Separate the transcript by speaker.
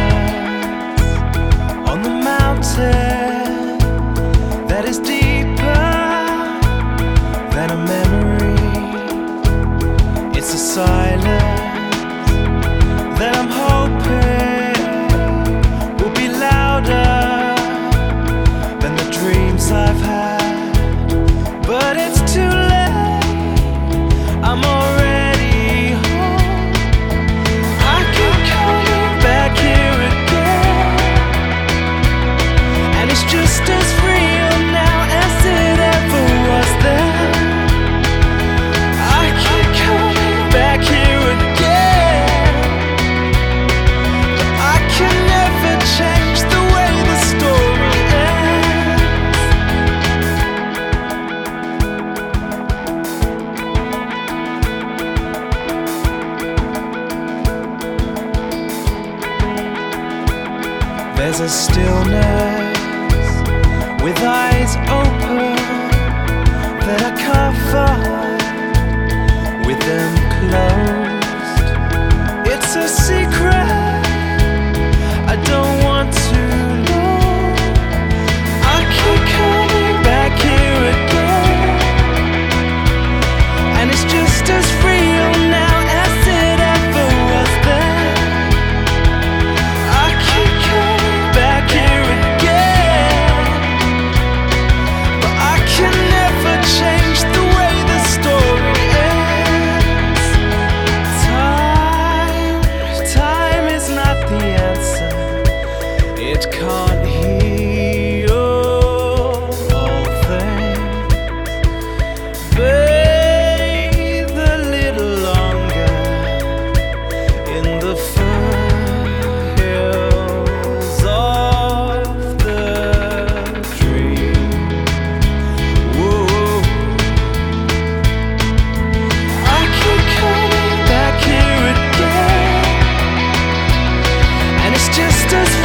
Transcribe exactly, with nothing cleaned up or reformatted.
Speaker 1: on the mountain that is deeper than a memory. It's a silence that I'm hoping will be louder than the dreams I've had. But it's too late, I'm already home. I keep coming back here again, and it's just as real now as it ever was then. I keep coming back here again, but I can never change the way the story ends. There's a stillness with eyes open that I can't find with them closed. It's a secret I don't want to know. I keep coming back here again, and it's just as real now as it ever was then. I keep coming back here again, but I can never change the way the story ends. Time, time is not the answer. It can't heal all things. Bathe a little longer in the foothills of the dream. Whoa. I keep coming back here again, and it's just as